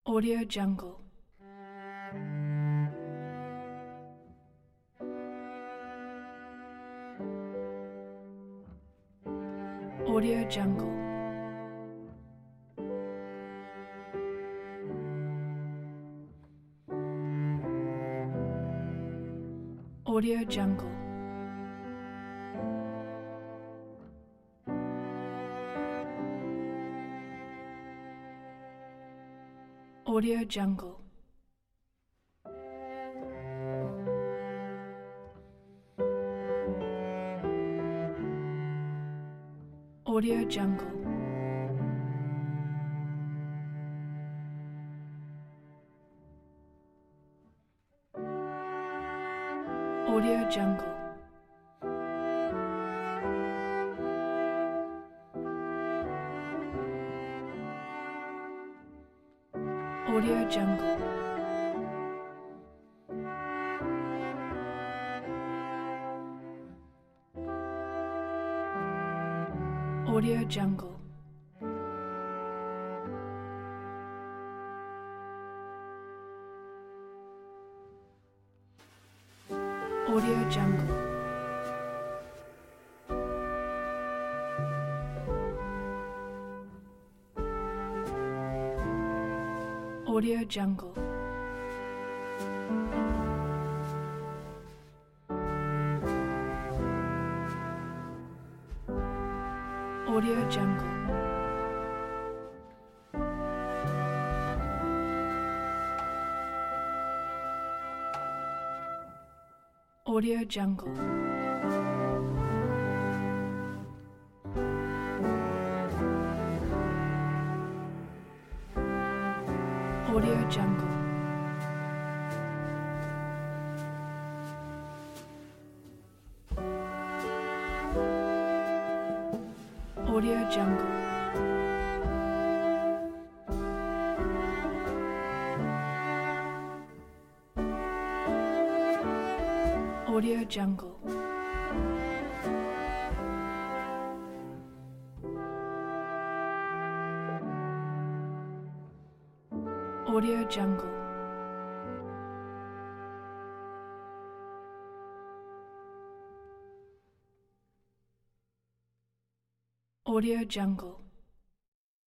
Audio Jungle. Audio Jungle. Audio Jungle. Audio Jungle. Audio Jungle. Audio Jungle. Audio Jungle. Audio Jungle. Audio Jungle. Audio Jungle. Audio Jungle. Audio Jungle. Audio Jungle. Audio Jungle. Audio Jungle. Audio Jungle. Audio Jungle.